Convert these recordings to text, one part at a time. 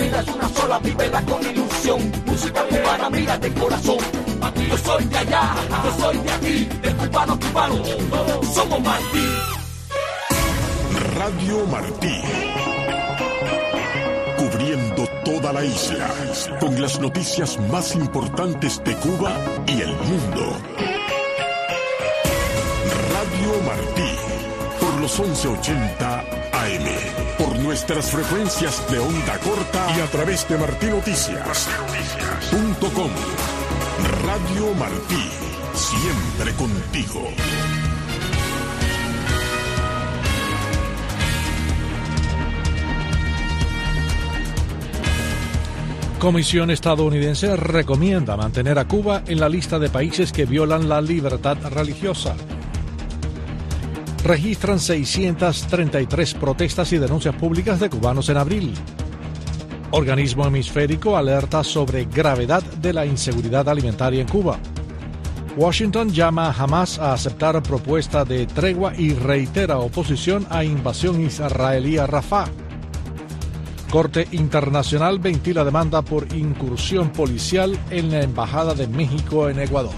vida es una sola, vívela con ilusión. Música cubana, mira de corazón. Aquí yo soy de allá, yo soy de aquí, de cubano a cubano, somos Martí. Radio Martí. Cubriendo toda la isla, con las noticias más importantes de Cuba y el mundo. Radio Martí, por los 1180 AM, por nuestras frecuencias de onda corta y a través de martinoticias.com. Radio Martí, siempre contigo. Comisión estadounidense recomienda mantener a Cuba en la lista de países que violan la libertad religiosa. Registran 633 protestas y denuncias públicas de cubanos en abril. Organismo hemisférico alerta sobre gravedad de la inseguridad alimentaria en Cuba. Washington llama a Hamas a aceptar propuesta de tregua y reitera oposición a invasión israelí a Rafah. Corte Internacional ventila demanda por incursión policial en la Embajada de México en Ecuador.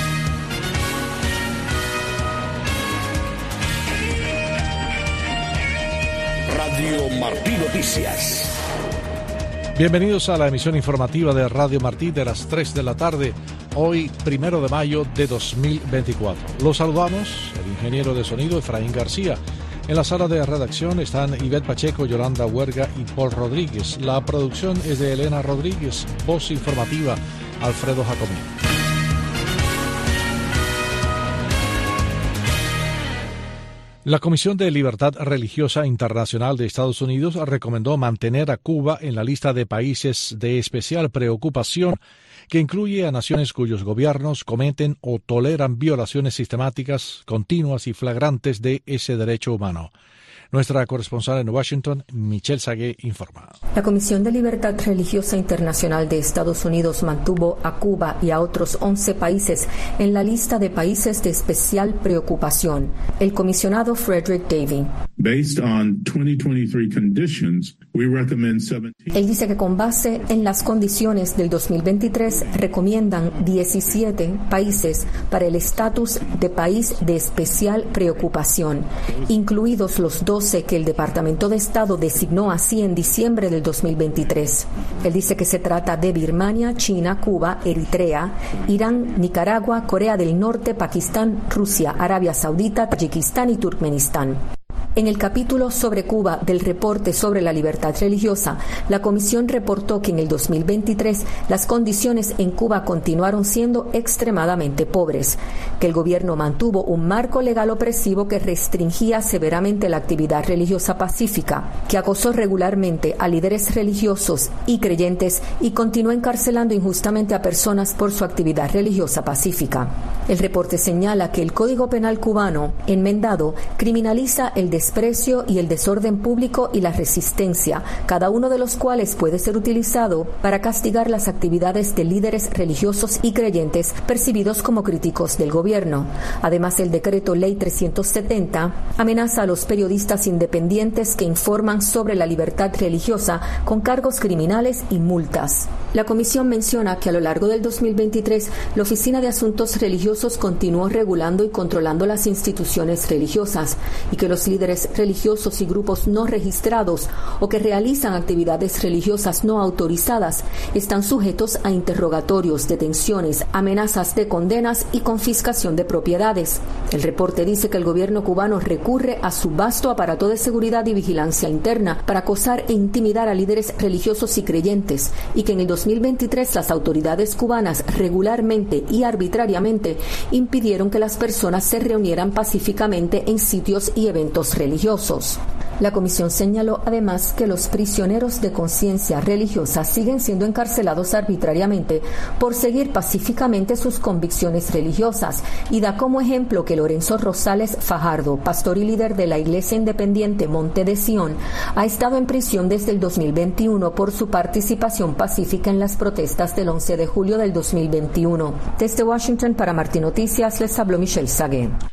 Radio Martí Noticias. Bienvenidos a la emisión informativa de Radio Martí de las 3 de la tarde, hoy 1 de mayo de 2024. Los saludamos, el ingeniero de sonido Efraín García. En la sala de redacción están Ivette Pacheco, Yolanda Huerga y Paul Rodríguez. La producción es de Elena Rodríguez, voz informativa Alfredo Jacomín. La Comisión de Libertad Religiosa Internacional de Estados Unidos recomendó mantener a Cuba en la lista de países de especial preocupación, que incluye a naciones cuyos gobiernos cometen o toleran violaciones sistemáticas, continuas y flagrantes de ese derecho humano. Nuestra corresponsal en Washington, Michelle Sagué, informa. La Comisión de Libertad Religiosa Internacional de Estados Unidos mantuvo a Cuba y a otros 11 países en la lista de países de especial preocupación. El comisionado Frederick Davey. Él dice que con base en las condiciones del 2023 recomiendan 17 países para el estatus de país de especial preocupación, incluidos los 12 que el Departamento de Estado designó así en diciembre del 2023. Él dice que se trata de Birmania, China, Cuba, Eritrea, Irán, Nicaragua, Corea del Norte, Pakistán, Rusia, Arabia Saudita, Tayikistán y Turkmenistán. En el capítulo sobre Cuba del reporte sobre la libertad religiosa, la Comisión reportó que en el 2023 las condiciones en Cuba continuaron siendo extremadamente pobres, que el gobierno mantuvo un marco legal opresivo que restringía severamente la actividad religiosa pacífica, que acosó regularmente a líderes religiosos y creyentes y continuó encarcelando injustamente a personas por su actividad religiosa pacífica. El reporte señala que el Código Penal cubano, enmendado, criminaliza el desprecio y el desorden público y la resistencia, cada uno de los cuales puede ser utilizado para castigar las actividades de líderes religiosos y creyentes percibidos como críticos del gobierno. Además, el decreto Ley 370 amenaza a los periodistas independientes que informan sobre la libertad religiosa con cargos criminales y multas. La comisión menciona que a lo largo del 2023, la Oficina de Asuntos Religiosos continuó regulando y controlando las instituciones religiosas y que los líderes religiosos y grupos no registrados o que realizan actividades religiosas no autorizadas están sujetos a interrogatorios, detenciones, amenazas de condenas y confiscación de propiedades. El reporte dice que el gobierno cubano recurre a su vasto aparato de seguridad y vigilancia interna para acosar e intimidar a líderes religiosos y creyentes y que en el 2023 las autoridades cubanas regularmente y arbitrariamente impidieron que las personas se reunieran pacíficamente en sitios y eventos religiosos. La comisión señaló además que los prisioneros de conciencia religiosa siguen siendo encarcelados arbitrariamente por seguir pacíficamente sus convicciones religiosas y da como ejemplo que Lorenzo Rosales Fajardo, pastor y líder de la Iglesia Independiente Monte de Sion, ha estado en prisión desde el 2021 por su participación pacífica en las protestas del 11 de julio del 2021. Desde Washington para Martí Noticias les habló Michelle Sagué.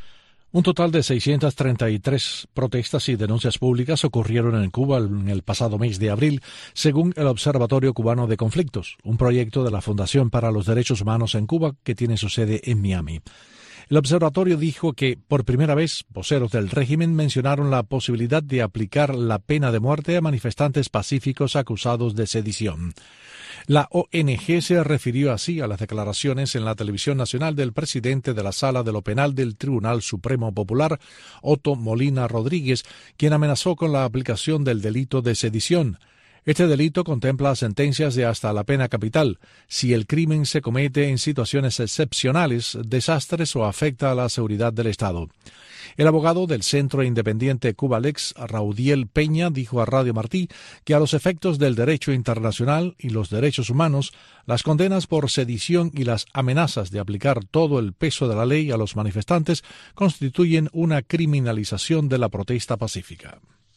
Un total de 633 protestas y denuncias públicas ocurrieron en Cuba en el pasado mes de abril, según el Observatorio Cubano de Conflictos, un proyecto de la Fundación para los Derechos Humanos en Cuba que tiene su sede en Miami. El observatorio dijo que, por primera vez, voceros del régimen mencionaron la posibilidad de aplicar la pena de muerte a manifestantes pacíficos acusados de sedición. La ONG se refirió así a las declaraciones en la televisión nacional del presidente de la Sala de lo Penal del Tribunal Supremo Popular, Otto Molina Rodríguez, quien amenazó con la aplicación del delito de sedición. Este delito contempla sentencias de hasta la pena capital si el crimen se comete en situaciones excepcionales, desastres o afecta a la seguridad del Estado. El abogado del Centro Independiente Cubalex, Raudiel Peña, dijo a Radio Martí que a los efectos del derecho internacional y los derechos humanos, las condenas por sedición y las amenazas de aplicar todo el peso de la ley a los manifestantes constituyen una criminalización de la protesta pacífica.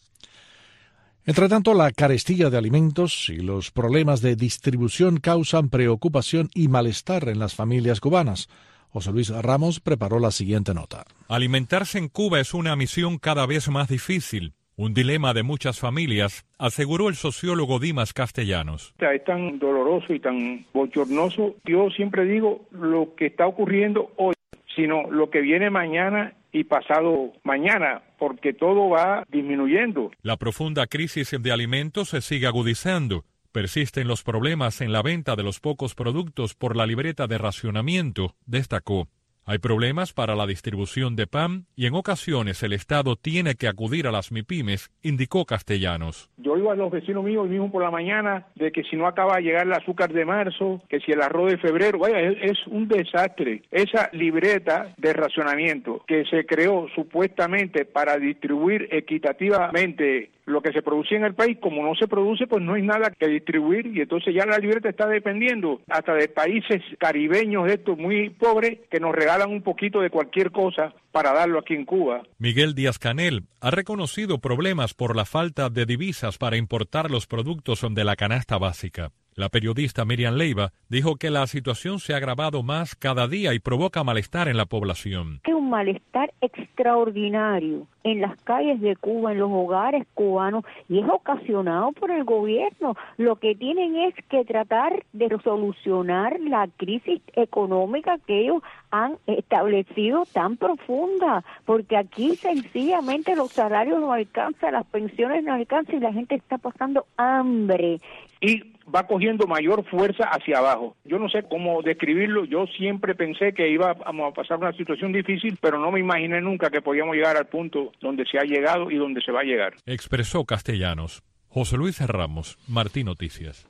Entretanto, la carestía de alimentos y los problemas de distribución causan preocupación y malestar en las familias cubanas. José Luis Ramos preparó la siguiente nota. Alimentarse en Cuba es una misión cada vez más difícil, un dilema de muchas familias, aseguró el sociólogo Dimas Castellanos. Es tan doloroso y tan bochornoso, yo siempre digo lo que está ocurriendo hoy, sino lo que viene mañana y pasado mañana, porque todo va disminuyendo. La profunda crisis de alimentos se sigue agudizando. Persisten los problemas en la venta de los pocos productos por la libreta de racionamiento, destacó. Hay problemas para la distribución de pan y en ocasiones el Estado tiene que acudir a las MIPYMES, indicó Castellanos. Yo iba a los vecinos míos mismo por la mañana de que si no acaba de llegar el azúcar de marzo, que si el arroz de febrero, vaya, es un desastre. Esa libreta de racionamiento que se creó supuestamente para distribuir equitativamente lo que se producía en el país, como no se produce, pues no hay nada que distribuir y entonces ya la libreta está dependiendo hasta de países caribeños estos muy pobres que nos regalan un poquito de cualquier cosa para darlo aquí en Cuba. Miguel Díaz-Canel ha reconocido problemas por la falta de divisas para importar los productos de la canasta básica. La periodista Miriam Leiva dijo que la situación se ha agravado más cada día y provoca malestar en la población. Es un malestar extraordinario en las calles de Cuba, en los hogares cubanos, y es ocasionado por el gobierno. Lo que tienen es que tratar de solucionar la crisis económica que ellos han establecido tan profunda, porque aquí sencillamente los salarios no alcanzan, las pensiones no alcanzan y la gente está pasando hambre. Y va cogiendo mayor fuerza hacia abajo. Yo no sé cómo describirlo, yo siempre pensé que íbamos a pasar una situación difícil, pero no me imaginé nunca que podíamos llegar al punto donde se ha llegado y donde se va a llegar. Expresó Castellanos. José Luis Ramos, Martí Noticias.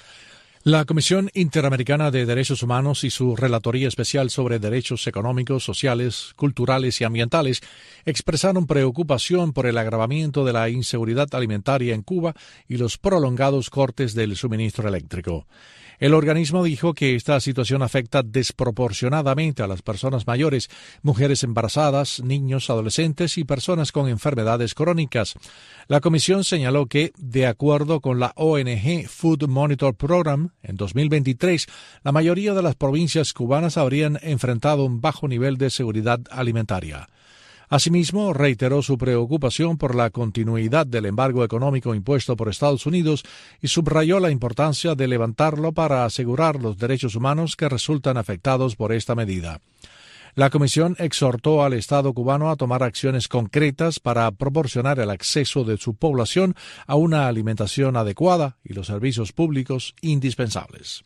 La Comisión Interamericana de Derechos Humanos y su Relatoría Especial sobre Derechos Económicos, Sociales, Culturales y Ambientales expresaron preocupación por el agravamiento de la inseguridad alimentaria en Cuba y los prolongados cortes del suministro eléctrico. El organismo dijo que esta situación afecta desproporcionadamente a las personas mayores, mujeres embarazadas, niños, adolescentes y personas con enfermedades crónicas. La comisión señaló que, de acuerdo con la ONG Food Monitor Program, en 2023, la mayoría de las provincias cubanas habrían enfrentado un bajo nivel de seguridad alimentaria. Asimismo, reiteró su preocupación por la continuidad del embargo económico impuesto por Estados Unidos y subrayó la importancia de levantarlo para asegurar los derechos humanos que resultan afectados por esta medida. La comisión exhortó al Estado cubano a tomar acciones concretas para proporcionar el acceso de su población a una alimentación adecuada y los servicios públicos indispensables.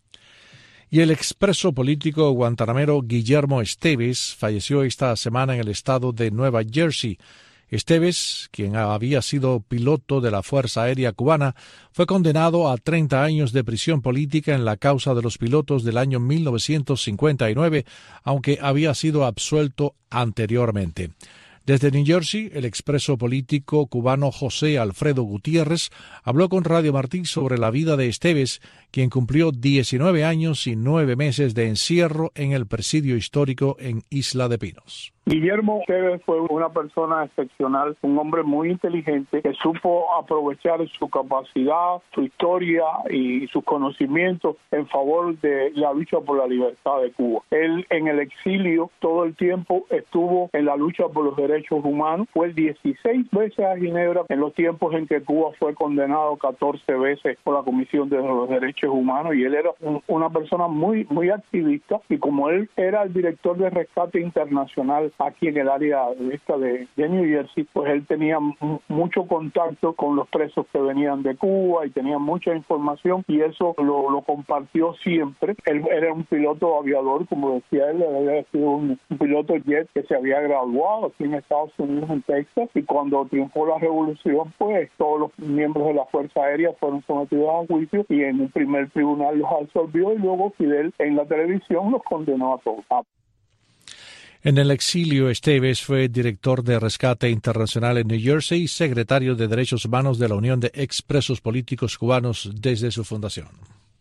Y el expreso político guantanamero Guillermo Esteves falleció esta semana en el estado de Nueva Jersey. Esteves, quien había sido piloto de la Fuerza Aérea Cubana, fue condenado a 30 años de prisión política en la causa de los pilotos del año 1959, aunque había sido absuelto anteriormente. Desde New Jersey, el expreso político cubano José Alfredo Gutiérrez habló con Radio Martí sobre la vida de Esteves, quien cumplió 19 años y 9 meses de encierro en el presidio histórico en Isla de Pinos. Guillermo Esteves fue una persona excepcional, un hombre muy inteligente que supo aprovechar su capacidad, su historia y sus conocimientos en favor de la lucha por la libertad de Cuba. Él en el exilio todo el tiempo estuvo en la lucha por los derechos humanos, fue 16 veces a Ginebra en los tiempos en que Cuba fue condenado 14 veces por la Comisión de los Derechos Humanos, y él era una persona muy activista, y como él era el director de rescate internacional aquí en el área de New Jersey, pues él tenía mucho contacto con los presos que venían de Cuba y tenía mucha información, y eso lo compartió siempre. Él era un piloto aviador, como decía él, había sido un piloto jet que se había graduado aquí en Estados Unidos, en Texas, y cuando triunfó la revolución, pues todos los miembros de la Fuerza Aérea fueron sometidos a juicio, y en el primer tribunal los absolvió, y luego Fidel en la televisión los condenó a todos. En el exilio, Esteves fue director de Rescate Internacional en New Jersey y secretario de Derechos Humanos de la Unión de Expresos Políticos Cubanos desde su fundación.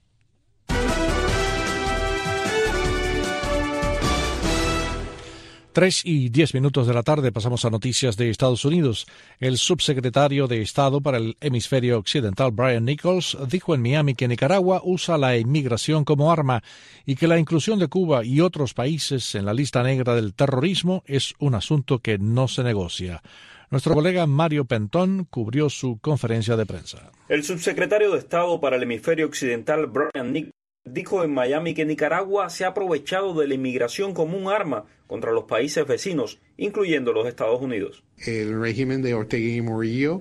3:10 de la tarde, pasamos a noticias de Estados Unidos. El subsecretario de Estado para el Hemisferio Occidental, Brian Nichols, dijo en Miami que Nicaragua usa la inmigración como arma y que la inclusión de Cuba y otros países en la lista negra del terrorismo es un asunto que no se negocia. Nuestro colega Mario Pentón cubrió su conferencia de prensa. El subsecretario de Estado para el Hemisferio Occidental, Brian Nichols, dijo en Miami que Nicaragua se ha aprovechado de la inmigración como un arma contra los países vecinos, incluyendo los Estados Unidos. El régimen de Ortega y Murillo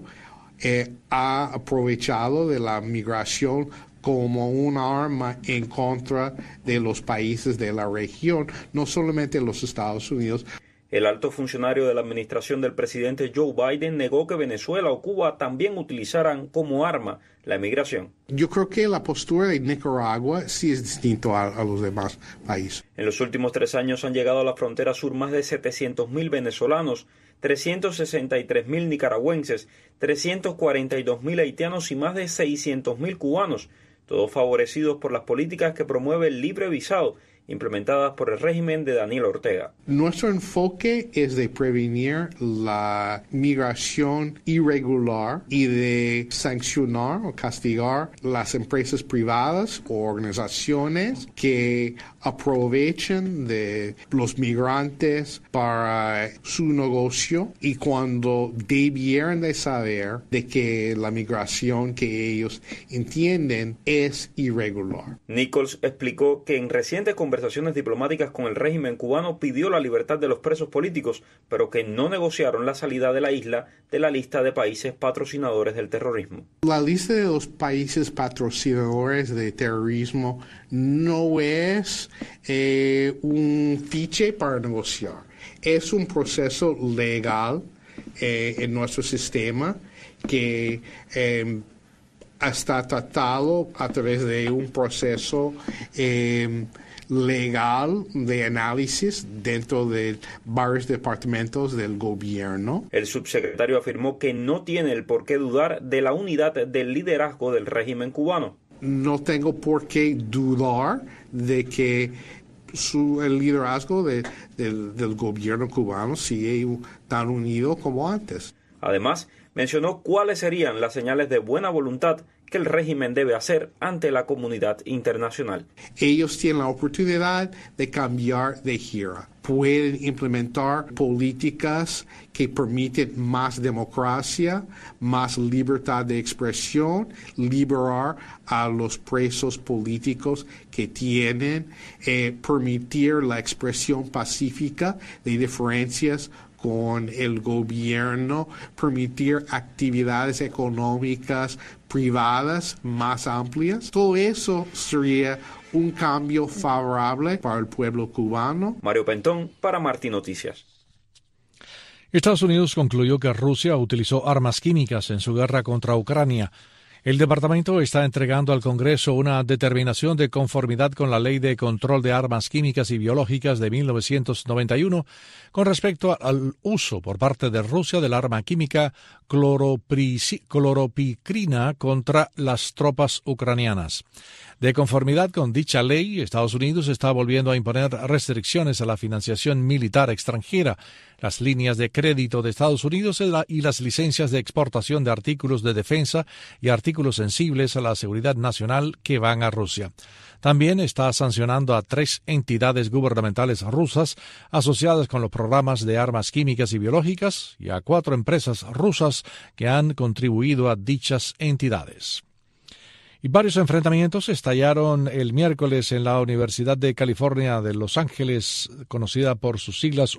ha aprovechado de la migración como una arma en contra de los países de la región, no solamente los Estados Unidos. El alto funcionario de la administración del presidente Joe Biden negó que Venezuela o Cuba también utilizaran como arma la migración. Yo creo que la postura de Nicaragua sí es distinta a los demás países. En los últimos 3 años han llegado a la frontera sur más de 700.000 venezolanos, 363.000 nicaragüenses, 342.000 haitianos y más de 600.000 cubanos, todos favorecidos por las políticas que promueve el libre visado implementadas por el régimen de Daniel Ortega. Nuestro enfoque es de prevenir la migración irregular y de sancionar o castigar las empresas privadas o organizaciones que aprovechen de los migrantes para su negocio, y cuando debieran de saber de que la migración que ellos entienden es irregular. Nichols explicó que en recientes conversaciones diplomáticas con el régimen cubano pidió la libertad de los presos políticos, pero que no negociaron la salida de la isla de la lista de países patrocinadores del terrorismo. La lista de los países patrocinadores de terrorismo no es un fiche para negociar. Es un proceso legal en nuestro sistema que está tratado a través de un proceso legal de análisis dentro de varios departamentos del gobierno. El subsecretario afirmó que no tiene el por qué dudar de la unidad del liderazgo del régimen cubano. No tengo por qué dudar de que el liderazgo del gobierno cubano sigue tan unido como antes. Además, mencionó cuáles serían las señales de buena voluntad que el régimen debe hacer ante la comunidad internacional. Ellos tienen la oportunidad de cambiar de gira. Pueden implementar políticas que permiten más democracia, más libertad de expresión, liberar a los presos políticos que tienen, permitir la expresión pacífica de diferencias con el gobierno, permitir actividades económicas privadas más amplias. Todo eso sería un cambio favorable para el pueblo cubano. Mario Pentón para Martí Noticias. Estados Unidos concluyó que Rusia utilizó armas químicas en su guerra contra Ucrania. El departamento está entregando al Congreso una determinación de conformidad con la Ley de Control de Armas Químicas y Biológicas de 1991 con respecto al uso por parte de Rusia del arma química cloropicrina contra las tropas ucranianas. De conformidad con dicha ley, Estados Unidos está volviendo a imponer restricciones a la financiación militar extranjera, las líneas de crédito de Estados Unidos y las licencias de exportación de artículos de defensa y artículos sensibles a la seguridad nacional que van a Rusia. También está sancionando a 3 entidades gubernamentales rusas asociadas con los programas de armas químicas y biológicas y a 4 empresas rusas que han contribuido a dichas entidades. Y varios enfrentamientos estallaron el miércoles en la Universidad de California de Los Ángeles, conocida por sus siglas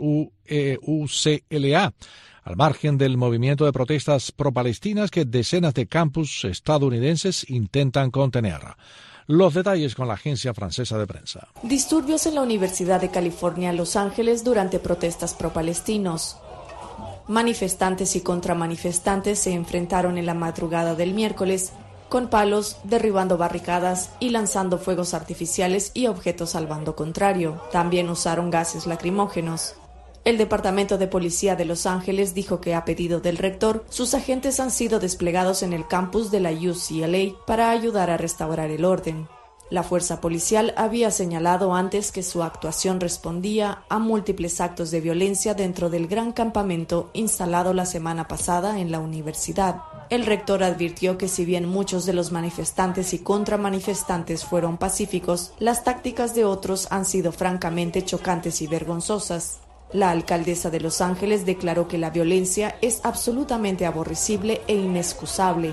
UCLA, al margen del movimiento de protestas pro-palestinas que decenas de campus estadounidenses intentan contener. Los detalles con la agencia francesa de prensa. Disturbios en la Universidad de California, Los Ángeles, durante protestas pro-palestinos. Manifestantes y contramanifestantes se enfrentaron en la madrugada del miércoles con palos, derribando barricadas y lanzando fuegos artificiales y objetos al bando contrario. También usaron gases lacrimógenos. El Departamento de Policía de Los Ángeles dijo que a pedido del rector, sus agentes han sido desplegados en el campus de la UCLA para ayudar a restaurar el orden. La fuerza policial había señalado antes que su actuación respondía a múltiples actos de violencia dentro del gran campamento instalado la semana pasada en la universidad. El rector advirtió que si bien muchos de los manifestantes y contramanifestantes fueron pacíficos, las tácticas de otros han sido francamente chocantes y vergonzosas. La alcaldesa de Los Ángeles declaró que la violencia es absolutamente aborrecible e inexcusable.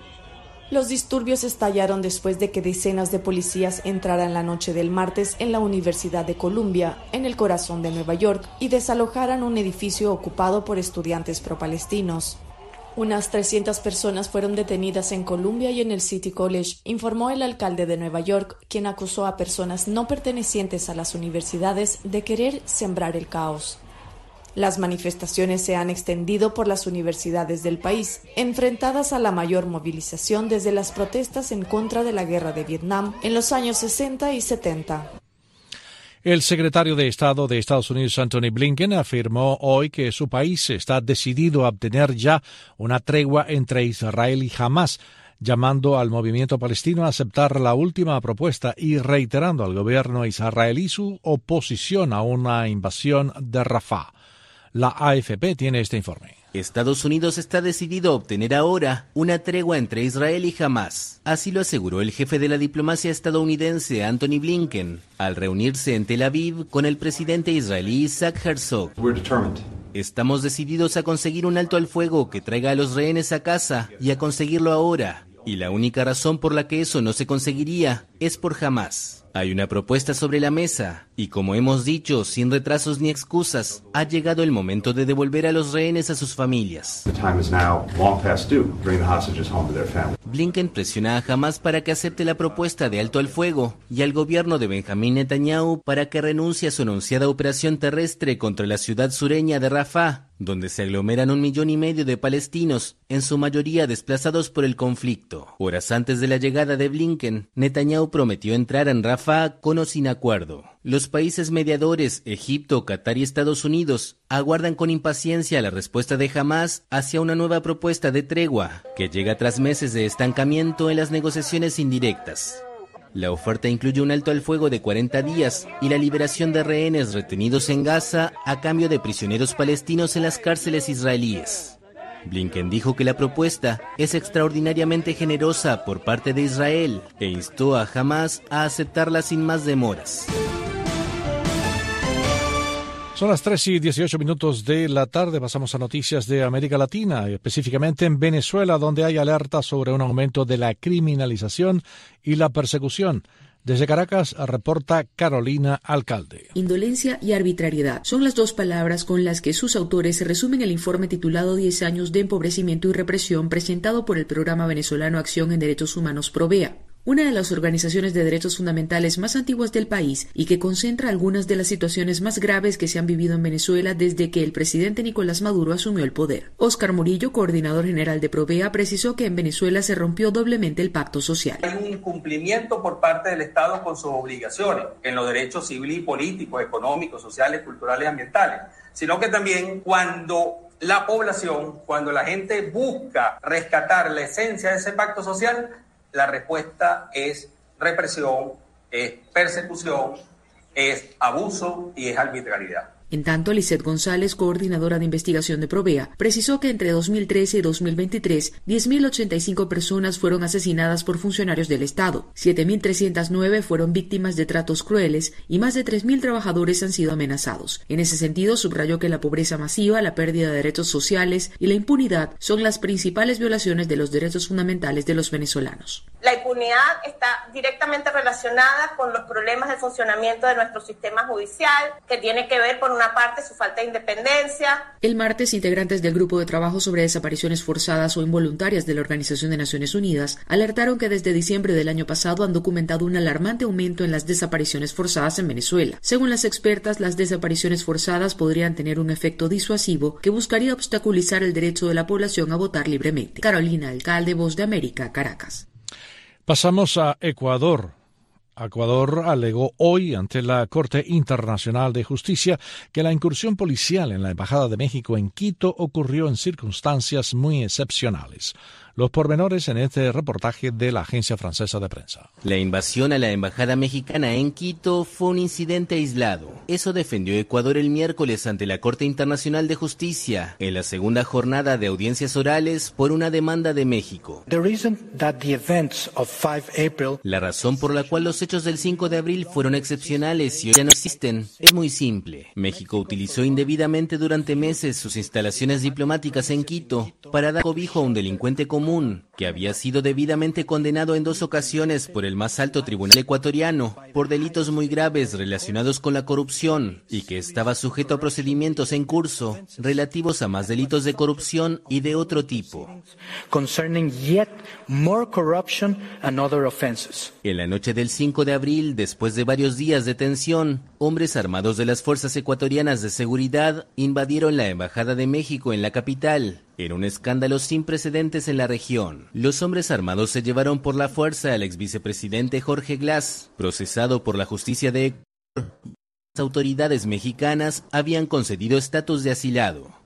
Los disturbios estallaron después de que decenas de policías entraran la noche del martes en la Universidad de Columbia, en el corazón de Nueva York, y desalojaran un edificio ocupado por estudiantes pro-palestinos. Unas 300 personas fueron detenidas en Columbia y en el City College, informó el alcalde de Nueva York, quien acusó a personas no pertenecientes a las universidades de querer sembrar el caos. Las manifestaciones se han extendido por las universidades del país, enfrentadas a la mayor movilización desde las protestas en contra de la guerra de Vietnam en los años 60 y 70. El secretario de Estado de Estados Unidos, Antony Blinken, afirmó hoy que su país está decidido a obtener ya una tregua entre Israel y Hamás, llamando al movimiento palestino a aceptar la última propuesta y reiterando al gobierno israelí su oposición a una invasión de Rafah. La AFP tiene este informe. Estados Unidos está decidido a obtener ahora una tregua entre Israel y Hamás. Así lo aseguró el jefe de la diplomacia estadounidense, Antony Blinken, al reunirse en Tel Aviv con el presidente israelí Isaac Herzog. Estamos decididos a conseguir un alto al fuego que traiga a los rehenes a casa y a conseguirlo ahora. Y la única razón por la que eso no se conseguiría es por Hamás. Hay una propuesta sobre la mesa, y como hemos dicho, sin retrasos ni excusas, ha llegado el momento de devolver a los rehenes a sus familias. Blinken presiona a Hamás para que acepte la propuesta de alto al fuego, y al gobierno de Benjamín Netanyahu para que renuncie a su anunciada operación terrestre contra la ciudad sureña de Rafah, donde se aglomeran 1,5 millones de palestinos, en su mayoría desplazados por el conflicto. Horas antes de la llegada de Blinken, Netanyahu prometió entrar en Rafah con o sin acuerdo. Los países mediadores, Egipto, Qatar y Estados Unidos, aguardan con impaciencia la respuesta de Hamás hacia una nueva propuesta de tregua, que llega tras meses de estancamiento en las negociaciones indirectas. La oferta incluye un alto al fuego de 40 días y la liberación de rehenes retenidos en Gaza a cambio de prisioneros palestinos en las cárceles israelíes. Blinken dijo que la propuesta es extraordinariamente generosa por parte de Israel e instó a Hamás a aceptarla sin más demoras. Son las 3:18 de la tarde. Pasamos a noticias de América Latina, específicamente en Venezuela, donde hay alerta sobre un aumento de la criminalización y la persecución. Desde Caracas reporta Carolina Alcalde. Indolencia y arbitrariedad son las 2 palabras con las que sus autores resumen el informe titulado 10 años de empobrecimiento y represión presentado por el programa venezolano Acción en Derechos Humanos Provea. una de las organizaciones de derechos fundamentales más antiguas del país y que concentra algunas de las situaciones más graves que se han vivido en Venezuela desde que el presidente Nicolás Maduro asumió el poder. Óscar Murillo, coordinador general de Provea, precisó que en Venezuela se rompió doblemente el pacto social. Hay un incumplimiento por parte del Estado con sus obligaciones en los derechos civiles y políticos, económicos, sociales, culturales y ambientales, sino que también cuando la población, cuando la gente busca rescatar la esencia de ese pacto social, la respuesta es represión, es persecución, es abuso y es arbitrariedad. En tanto, Lisette González, coordinadora de investigación de Provea, precisó que entre 2013 y 2023, 10.085 personas fueron asesinadas por funcionarios del Estado, 7.309 fueron víctimas de tratos crueles y más de 3.000 trabajadores han sido amenazados. En ese sentido, subrayó que la pobreza masiva, la pérdida de derechos sociales y la impunidad son las principales violaciones de los derechos fundamentales de los venezolanos. La impunidad está directamente relacionada con los problemas de funcionamiento de nuestro sistema judicial, que tiene que ver, por una parte, su falta de independencia. El martes, integrantes del Grupo de Trabajo sobre Desapariciones Forzadas o Involuntarias de la Organización de Naciones Unidas alertaron que desde diciembre del año pasado han documentado un alarmante aumento en las desapariciones forzadas en Venezuela. Según las expertas, las desapariciones forzadas podrían tener un efecto disuasivo que buscaría obstaculizar el derecho de la población a votar libremente. Carolina Alcalde, Voz de América, Caracas. Pasamos a Ecuador. Ecuador alegó hoy ante la Corte Internacional de Justicia que la incursión policial en la Embajada de México en Quito ocurrió en circunstancias muy excepcionales. Los pormenores en este reportaje de la Agencia Francesa de Prensa. La invasión a la Embajada Mexicana en Quito fue un incidente aislado. Eso defendió Ecuador el miércoles ante la Corte Internacional de Justicia, en la segunda jornada de audiencias orales por una demanda de México. La razón por la cual los hechos del 5 de abril fueron excepcionales y hoy ya no existen es muy simple. México utilizó indebidamente durante meses sus instalaciones diplomáticas en Quito para dar cobijo a un delincuente común que había sido debidamente condenado en 2 ocasiones por el más alto tribunal ecuatoriano por delitos muy graves relacionados con la corrupción y que estaba sujeto a procedimientos en curso relativos a más delitos de corrupción y de otro tipo. En la noche del 5 de abril, después de varios días de tensión, hombres armados de las Fuerzas Ecuatorianas de Seguridad invadieron la Embajada de México en la capital. Era un escándalo sin precedentes en la región. Los hombres armados se llevaron por la fuerza al exvicepresidente Jorge Glass, procesado por la justicia de Ecuador. Las autoridades mexicanas habían concedido estatus de asilado.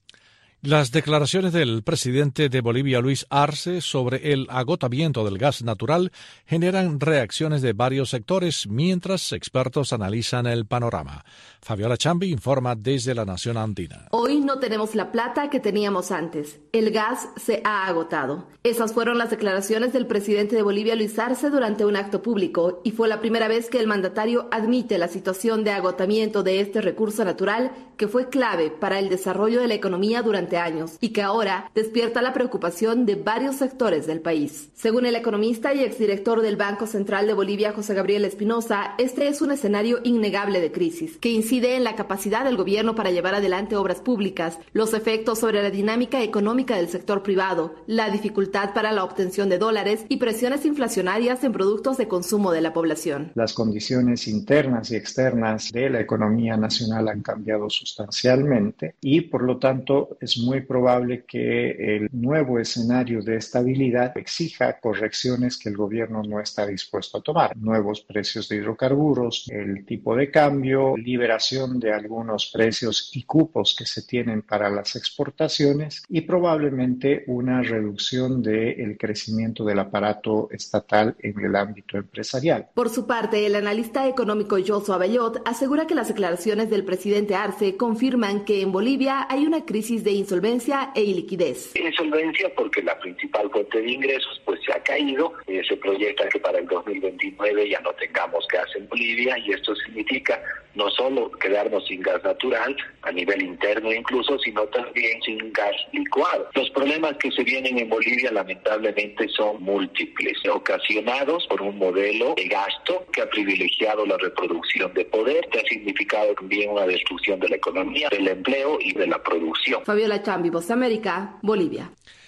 Las declaraciones del presidente de Bolivia, Luis Arce, sobre el agotamiento del gas natural generan reacciones de varios sectores, mientras expertos analizan el panorama. Fabiola Chambi informa desde la Nación Andina. Hoy no tenemos la plata que teníamos antes. El gas se ha agotado. Esas fueron las declaraciones del presidente de Bolivia, Luis Arce, durante un acto público, y fue la primera vez que el mandatario admite la situación de agotamiento de este recurso natural que fue clave para el desarrollo de la economía durante años y que ahora despierta la preocupación de varios sectores del país. Según el economista y exdirector del Banco Central de Bolivia, José Gabriel Espinosa, este es un escenario innegable de crisis que incide en la capacidad del gobierno para llevar adelante obras públicas, los efectos sobre la dinámica económica del sector privado, la dificultad para la obtención de dólares y presiones inflacionarias en productos de consumo de la población. Las condiciones internas y externas de la economía nacional han cambiado sustancialmente y por lo tanto es muy probable que el nuevo escenario de estabilidad exija correcciones que el gobierno no está dispuesto a tomar. Nuevos precios de hidrocarburos, el tipo de cambio, liberación de algunos precios y cupos que se tienen para las exportaciones y probablemente una reducción del crecimiento del aparato estatal en el ámbito empresarial. Por su parte, el analista económico Josué Abellot asegura que las declaraciones del presidente Arce confirman que en Bolivia hay una crisis de insolvencia e iliquidez. Insolvencia porque la principal fuente de ingresos pues se ha caído. Se proyecta que para el 2029 ya no tengamos gas en Bolivia y esto significa no solo quedarnos sin gas natural a nivel interno incluso, sino también sin gas licuado. Los problemas que se vienen en Bolivia lamentablemente son múltiples, ocasionados por un modelo de gasto que ha privilegiado la reproducción de poder, que ha significado también una destrucción de la economía, del empleo y de la producción. Fabiola Chambi, Voz de América, Bolivia.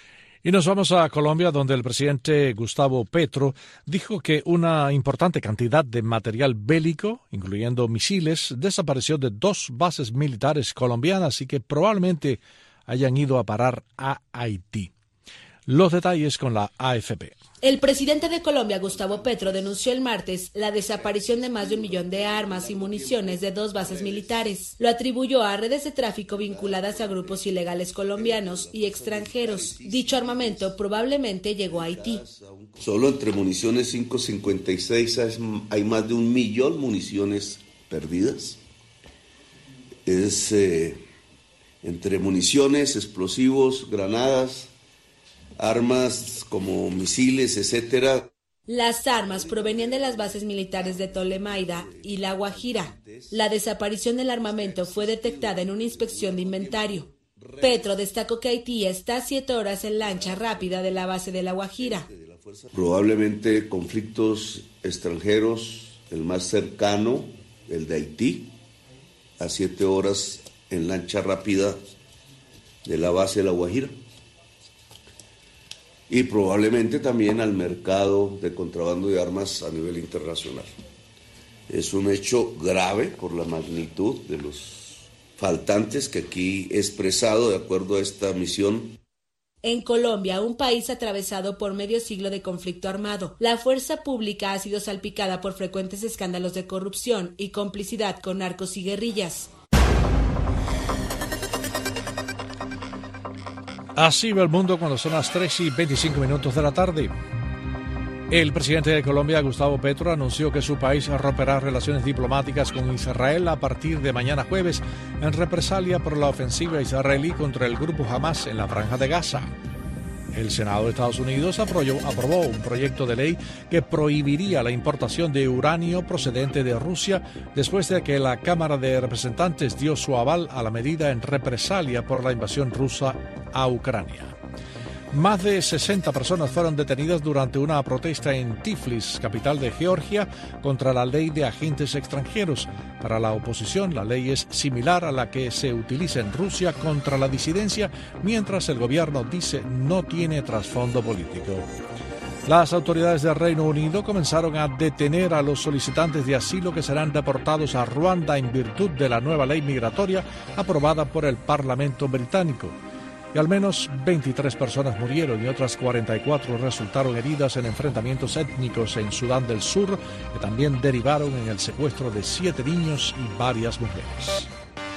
Y nos vamos a Colombia, donde el presidente Gustavo Petro dijo que una importante cantidad de material bélico, incluyendo misiles, desapareció de 2 bases militares colombianas y que probablemente hayan ido a parar a Haití. Los detalles con la AFP. El presidente de Colombia, Gustavo Petro, denunció el martes la desaparición de más de 1 millón de armas y municiones de 2 bases militares. Lo atribuyó a redes de tráfico vinculadas a grupos ilegales colombianos y extranjeros. Dicho armamento probablemente llegó a Haití. Solo entre municiones 556 hay más de 1 millón de municiones perdidas. Es entre municiones, explosivos, granadas, armas como misiles, etcétera. Las armas provenían de las bases militares de Tolemaida y La Guajira. La desaparición del armamento fue detectada en una inspección de inventario. Petro destacó que Haití está a 7 horas en lancha rápida de la base de La Guajira. Probablemente conflictos extranjeros, el más cercano, el de Haití, a 7 horas en lancha rápida de la base de La Guajira. Y probablemente también al mercado de contrabando de armas a nivel internacional. Es un hecho grave por la magnitud de los faltantes que aquí he expresado de acuerdo a esta misión. En Colombia, un país atravesado por medio siglo de conflicto armado, la fuerza pública ha sido salpicada por frecuentes escándalos de corrupción y complicidad con narcos y guerrillas. Así va el mundo cuando son las 3:25 de la tarde. El presidente de Colombia, Gustavo Petro, anunció que su país romperá relaciones diplomáticas con Israel a partir de mañana jueves en represalia por la ofensiva israelí contra el grupo Hamas en la Franja de Gaza. El Senado de Estados Unidos aprobó un proyecto de ley que prohibiría la importación de uranio procedente de Rusia después de que la Cámara de Representantes dio su aval a la medida en represalia por la invasión rusa a Ucrania. Más de 60 personas fueron detenidas durante una protesta en Tiflis, capital de Georgia, contra la ley de agentes extranjeros. Para la oposición, la ley es similar a la que se utiliza en Rusia contra la disidencia, mientras el gobierno dice no tiene trasfondo político. Las autoridades del Reino Unido comenzaron a detener a los solicitantes de asilo que serán deportados a Ruanda en virtud de la nueva ley migratoria aprobada por el Parlamento británico. Y al menos 23 personas murieron y otras 44 resultaron heridas en enfrentamientos étnicos en Sudán del Sur, que también derivaron en el secuestro de 7 niños y varias mujeres.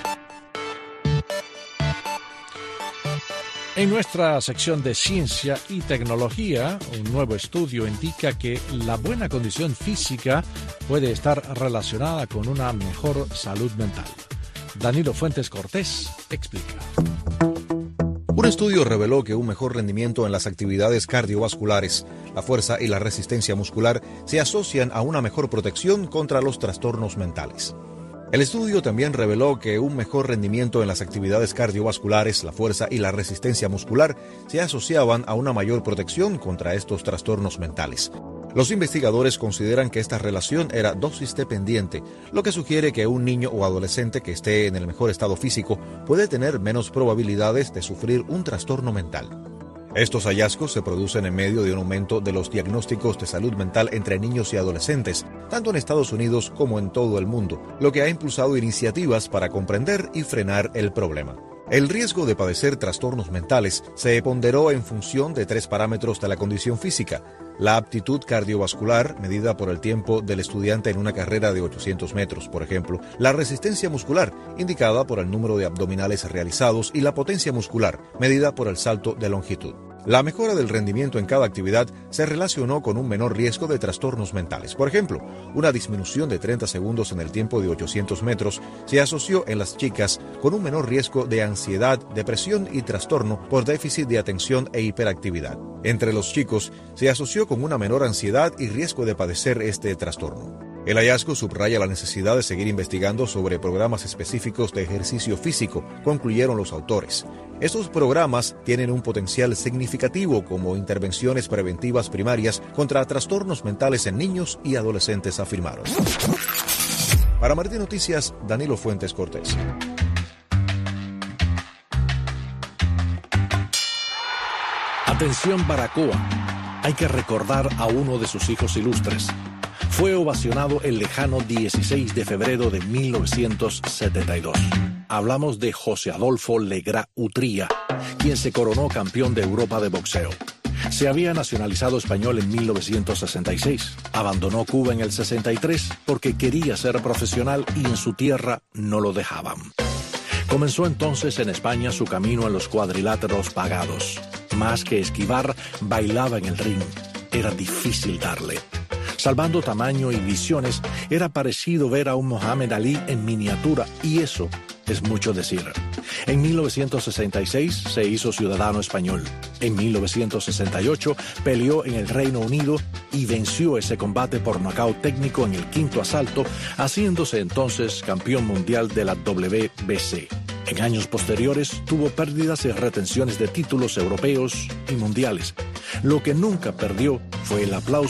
En nuestra sección de ciencia y tecnología, un nuevo estudio indica que la buena condición física puede estar relacionada con una mejor salud mental. Danilo Fuentes Cortés explica. Un estudio reveló que un mejor rendimiento en las actividades cardiovasculares, la fuerza y la resistencia muscular se asocian a una mejor protección contra los trastornos mentales. El estudio también reveló que un mejor rendimiento en las actividades cardiovasculares, la fuerza y la resistencia muscular se asociaban a una mayor protección contra estos trastornos mentales. Los investigadores consideran que esta relación era dosis dependiente, lo que sugiere que un niño o adolescente que esté en el mejor estado físico puede tener menos probabilidades de sufrir un trastorno mental. Estos hallazgos se producen en medio de un aumento de los diagnósticos de salud mental entre niños y adolescentes, tanto en Estados Unidos como en todo el mundo, lo que ha impulsado iniciativas para comprender y frenar el problema. El riesgo de padecer trastornos mentales se ponderó en función de 3 parámetros de la condición física: la aptitud cardiovascular, medida por el tiempo del estudiante en una carrera de 800 metros, por ejemplo, la resistencia muscular, indicada por el número de abdominales realizados, y la potencia muscular, medida por el salto de longitud. La mejora del rendimiento en cada actividad se relacionó con un menor riesgo de trastornos mentales. Por ejemplo, una disminución de 30 segundos en el tiempo de 800 metros se asoció en las chicas con un menor riesgo de ansiedad, depresión y trastorno por déficit de atención e hiperactividad. Entre los chicos se asoció con una menor ansiedad y riesgo de padecer este trastorno. El hallazgo subraya la necesidad de seguir investigando sobre programas específicos de ejercicio físico, concluyeron los autores. Estos programas tienen un potencial significativo como intervenciones preventivas primarias contra trastornos mentales en niños y adolescentes, afirmaron. Para Martín Noticias, Danilo Fuentes Cortés. Atención Baracoa, hay que recordar a uno de sus hijos ilustres. Fue ovacionado el lejano 16 de febrero de 1972. Hablamos de José Adolfo Legras Utría, quien se coronó campeón de Europa de boxeo. Se había nacionalizado español en 1966. Abandonó Cuba en el 63 porque quería ser profesional y en su tierra no lo dejaban. Comenzó entonces en España su camino en los cuadriláteros pagados. Más que esquivar, bailaba en el ring. Era difícil darle. Salvando tamaño y visiones, era parecido ver a un Mohamed Ali en miniatura, y eso es mucho decir. En 1966 se hizo ciudadano español. En 1968 peleó en el Reino Unido y venció ese combate por nocaut técnico en el quinto asalto, haciéndose entonces campeón mundial de la WBC. En años posteriores tuvo pérdidas y retenciones de títulos europeos y mundiales. Lo que nunca perdió fue el aplauso